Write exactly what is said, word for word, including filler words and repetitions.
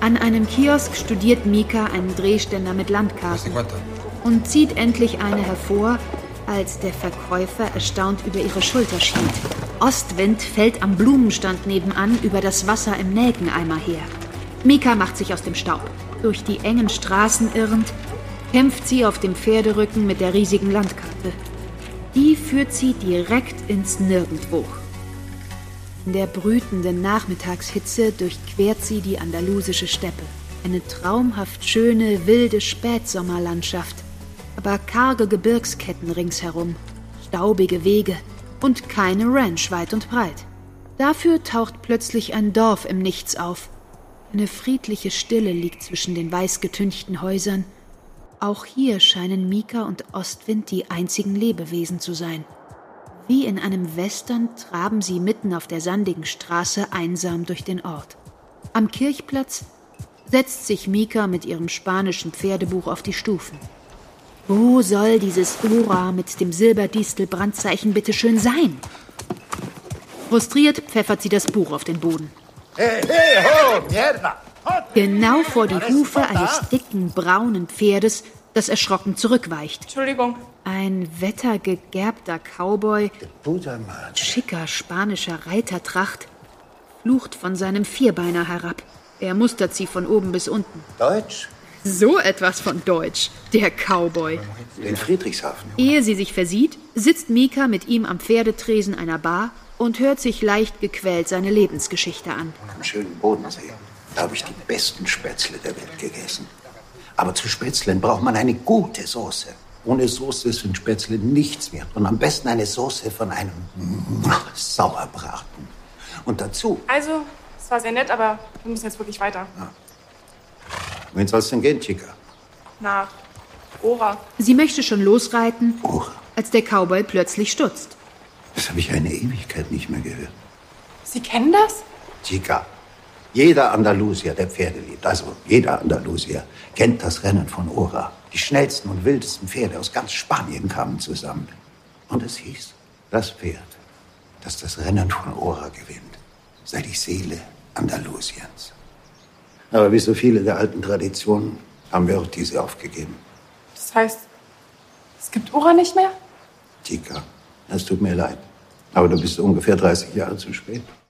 An einem Kiosk studiert Mika einen Drehständer mit Landkarten und zieht endlich eine hervor, als der Verkäufer erstaunt über ihre Schulter schielt. Ostwind fällt am Blumenstand nebenan über das Wasser im Nelkeneimer her. Mika macht sich aus dem Staub. Durch die engen Straßen irrend, kämpft sie auf dem Pferderücken mit der riesigen Landkarte. Die führt sie direkt ins Nirgendwo. In der brütenden Nachmittagshitze durchquert sie die andalusische Steppe. Eine traumhaft schöne, wilde Spätsommerlandschaft, aber karge Gebirgsketten ringsherum, staubige Wege und keine Ranch weit und breit. Dafür taucht plötzlich ein Dorf im Nichts auf. Eine friedliche Stille liegt zwischen den weißgetünchten Häusern. Auch hier scheinen Mika und Ostwind die einzigen Lebewesen zu sein. Wie in einem Western traben sie mitten auf der sandigen Straße einsam durch den Ort. Am Kirchplatz setzt sich Mika mit ihrem spanischen Pferdebuch auf die Stufen. Wo soll dieses Ora mit dem Silberdistel-Brandzeichen bitte schön sein? Frustriert pfeffert sie das Buch auf den Boden. Hey, hey, ho, mierda! Genau vor die Hufe eines dicken, braunen Pferdes, das erschrocken zurückweicht. Entschuldigung. Ein wettergegerbter Cowboy, schicker spanischer Reitertracht, flucht von seinem Vierbeiner herab. Er mustert sie von oben bis unten. Deutsch? So etwas von Deutsch, der Cowboy. In Friedrichshafen. Ehe sie sich versieht, sitzt Mika mit ihm am Pferdetresen einer Bar und hört sich leicht gequält seine Lebensgeschichte an. Am schönen Bodensee. Da habe ich die besten Spätzle der Welt gegessen. Aber zu Spätzlen braucht man eine gute Soße. Ohne Soße sind Spätzle nichts wert. Und am besten eine Soße von einem Sauerbraten. Und dazu... Also, es war sehr nett, aber wir müssen jetzt wirklich weiter. Ja. Wohin soll es denn gehen, Chica? Nach Ora. Sie möchte schon losreiten, Ora? Als der Cowboy plötzlich stutzt. Das habe ich eine Ewigkeit nicht mehr gehört. Sie kennen das? Chica, jeder Andalusier, der Pferde liebt, also jeder Andalusier, kennt das Rennen von Ora. Die schnellsten und wildesten Pferde aus ganz Spanien kamen zusammen. Und es hieß, das Pferd, das das Rennen von Ora gewinnt, sei die Seele Andalusiens. Aber wie so viele der alten Traditionen haben wir auch diese aufgegeben. Das heißt, es gibt Ora nicht mehr? Chica, es tut mir leid, aber du bist ungefähr dreißig Jahre zu spät.